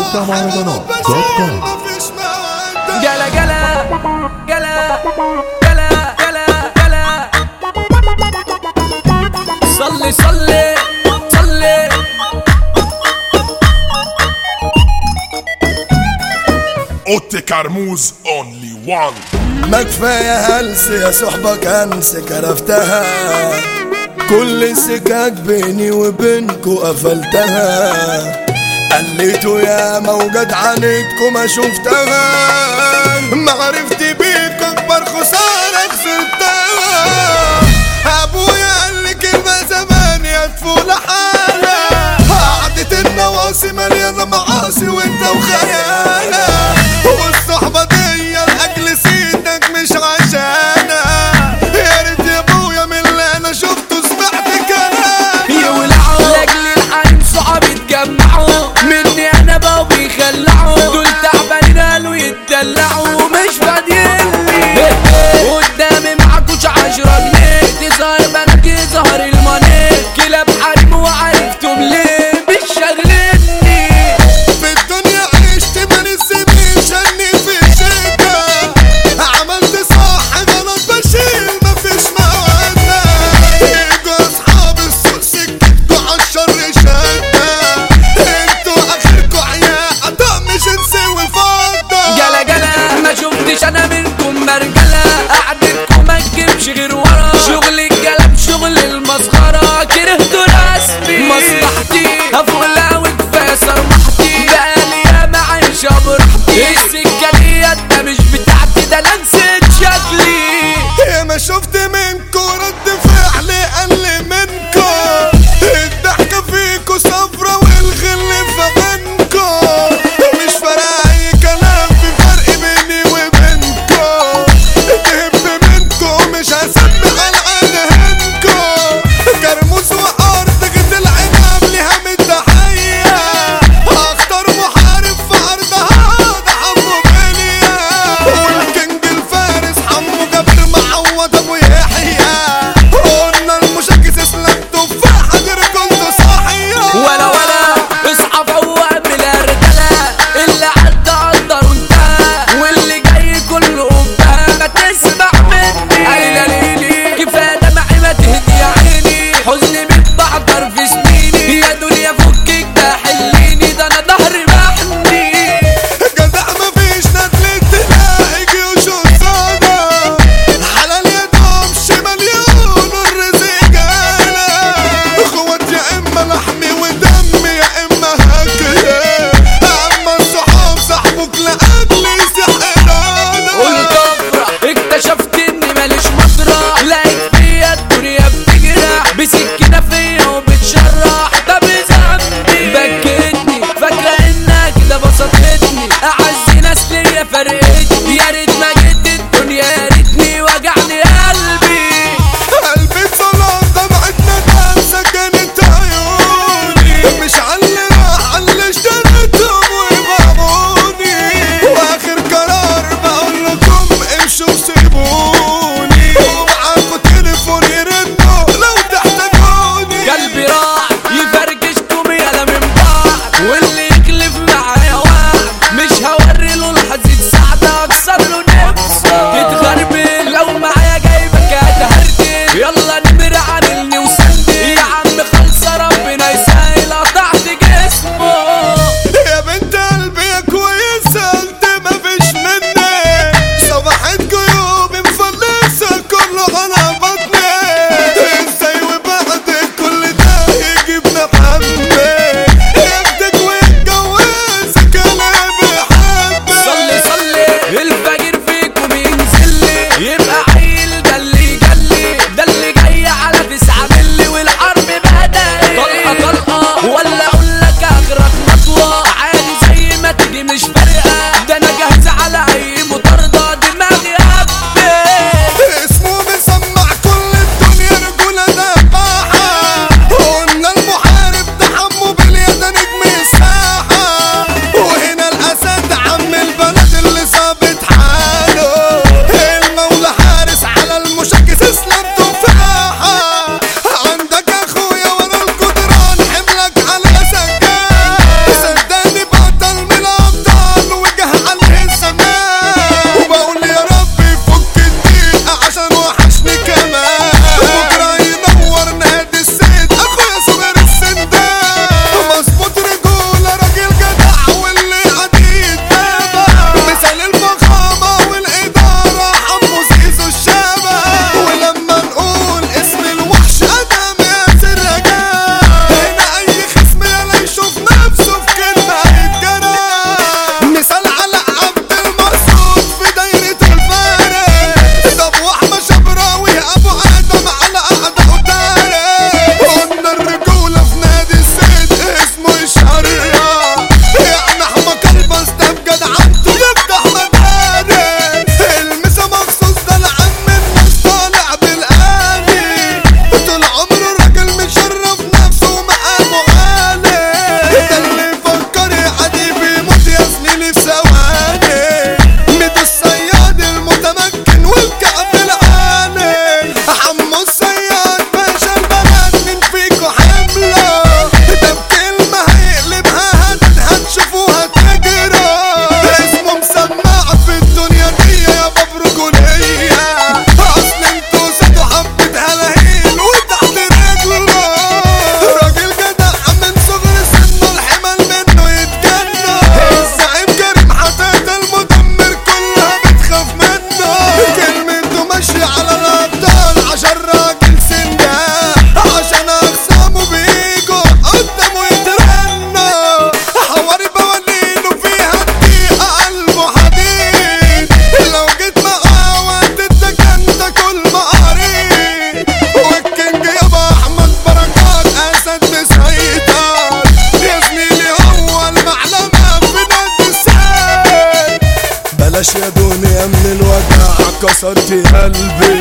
مهرجانات.com. جلا جلا جلا جلا جلا جلا صلي صلي صلي اوتي كرموز اونلي وان. ما كفاية هلس يا صحبة كنس كرفتها، كل السكاك بيني وبينكو قفلتها، قليتوا يا موجد عنيتكو ما شفتها، معرفتي بيك اكبر خسارة خسرتها. ابويا قال لي كلمة زمان يا طفولة حالة، قعدة النواصي مليانة معاصي وانت وخيالة، والصحبة دي لاجل سيدك مش عشانها، يا ريت يا ابويا من اللي انا شفته سمعت كلام يولعوا لاجل الحريم صحاب يتجمعوا مني انا بقوا بيخلعوا، دول تعبانين قالوا يتدلعوا مش فاضيينلي قدامي معكوش 10 جنيه، تظهر بناتي ظهر المنيه، كلاب حريم كسرت قلبي